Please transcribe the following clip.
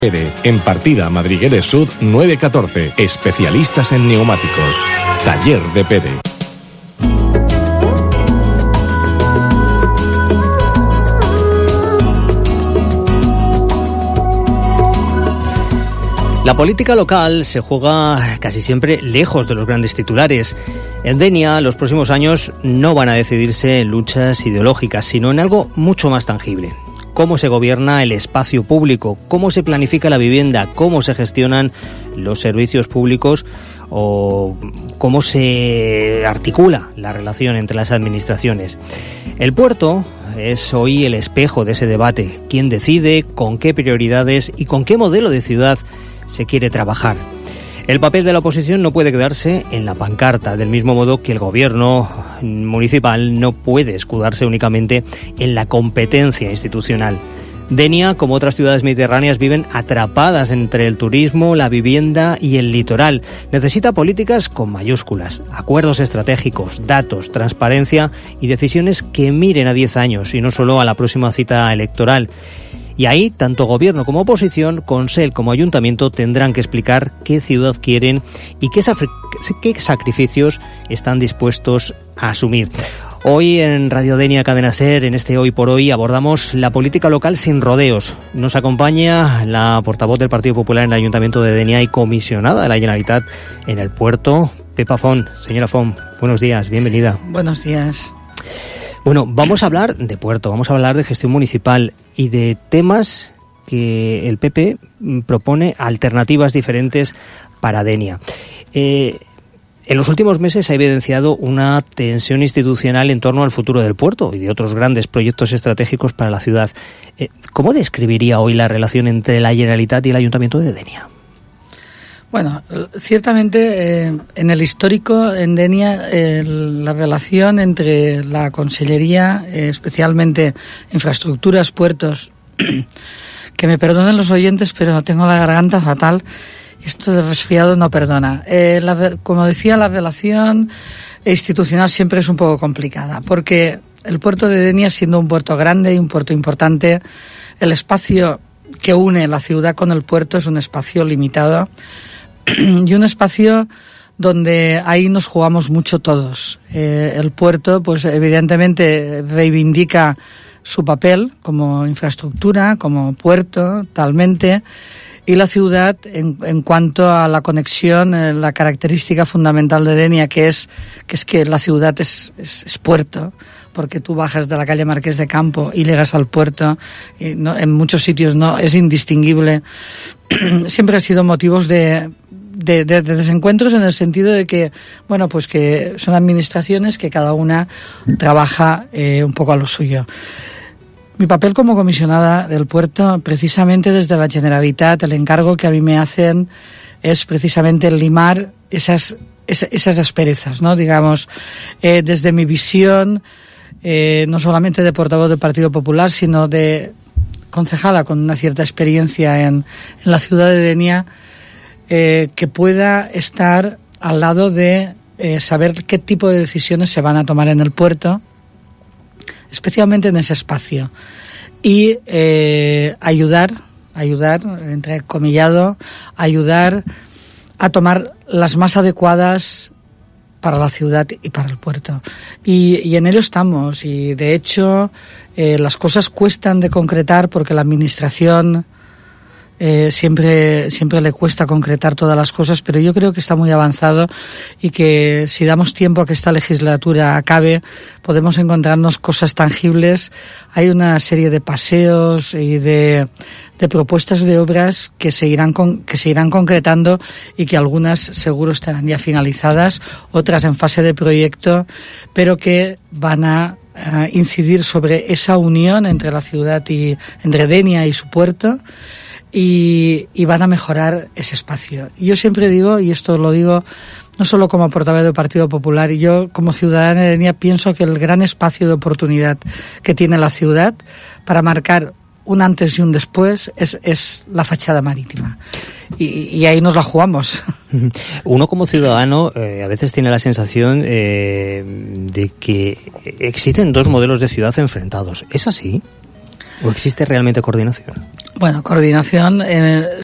En partida Madrigueres Sud 914. Especialistas en neumáticos. Taller de Pere. La política local se juega casi siempre lejos de los grandes titulares. En Denia, los próximos años no van a decidirse en luchas ideológicas, sino en algo mucho más tangible. Cómo se gobierna el espacio público, cómo se planifica la vivienda, cómo se gestionan los servicios públicos o cómo se articula la relación entre las administraciones. El puerto es hoy el espejo de ese debate. ¿Quién decide, con qué prioridades y con qué modelo de ciudad se quiere trabajar? El papel de la oposición no puede quedarse en la pancarta, del mismo modo que el gobierno municipal no puede escudarse únicamente en la competencia institucional. Denia, como otras ciudades mediterráneas, viven atrapadas entre el turismo, la vivienda y el litoral. Necesita políticas con mayúsculas, acuerdos estratégicos, datos, transparencia y decisiones que miren a 10 años y no solo a la próxima cita electoral. Y ahí, tanto gobierno como oposición, Consell como ayuntamiento tendrán que explicar qué ciudad quieren y qué sacrificios están dispuestos a asumir. Hoy en Radio Denia Cadena Ser, en este Hoy por Hoy, abordamos la política local sin rodeos. Nos acompaña la portavoz del Partido Popular en el Ayuntamiento de Denia y comisionada de la Generalitat en el puerto, Pepa Font. Señora Font, buenos días, bienvenida. Buenos días. Bueno, vamos a hablar de puerto, vamos a hablar de gestión municipal y de temas que el PP propone alternativas diferentes para Denia. En los últimos meses se ha evidenciado una tensión institucional en torno al futuro del puerto y de otros grandes proyectos estratégicos para la ciudad. ¿Cómo describiría hoy la relación entre la Generalitat y el Ayuntamiento de Denia? Bueno, ciertamente en el histórico, en Denia, la relación entre la Consellería, especialmente infraestructuras, puertos, que me perdonen los oyentes, pero tengo la garganta fatal, esto de resfriado no perdona. Como decía, la relación institucional siempre es un poco complicada, porque el puerto de Denia, siendo un puerto grande y un puerto importante, el espacio que une la ciudad con el puerto es un espacio limitado, y un espacio donde ahí nos jugamos mucho todos. El puerto, pues evidentemente reivindica su papel como infraestructura, como puerto, talmente, y la ciudad, en cuanto a la conexión, la característica fundamental de Denia, que es que la ciudad es puerto, porque tú bajas de la calle Marqués de Campo y llegas al puerto, y no, en muchos sitios no es indistinguible. Siempre ha sido motivos de desencuentros, en el sentido de que, bueno, pues que son administraciones que cada una trabaja un poco a lo suyo. Mi papel como comisionada del puerto, precisamente desde la Generalitat, el encargo que a mí me hacen es precisamente limar esas asperezas, ¿no? Digamos, desde mi visión, no solamente de portavoz del Partido Popular, sino de concejala con una cierta experiencia en la ciudad de Denia, que pueda estar al lado de saber qué tipo de decisiones se van a tomar en el puerto, especialmente en ese espacio, y ayudar, entrecomillado, ayudar a tomar las más adecuadas para la ciudad y para el puerto. Y en ello estamos, y de hecho las cosas cuestan de concretar, porque la administración siempre le cuesta concretar todas las cosas, pero yo creo que está muy avanzado y que si damos tiempo a que esta legislatura acabe, podemos encontrarnos cosas tangibles. Hay una serie de paseos y de propuestas de obras que se irán concretando, y que algunas seguro estarán ya finalizadas, otras en fase de proyecto, pero que van a incidir sobre esa unión entre la ciudad y entre Denia y su puerto, y van a mejorar ese espacio. Yo siempre digo, y esto lo digo no solo como portavoz del Partido Popular, y yo como ciudadana de Denia pienso que el gran espacio de oportunidad que tiene la ciudad para marcar un antes y un después es la fachada marítima. Y ahí nos la jugamos. Uno como ciudadano a veces tiene la sensación de que existen dos modelos de ciudad enfrentados. ¿Es así? ¿O existe realmente coordinación? Bueno, coordinación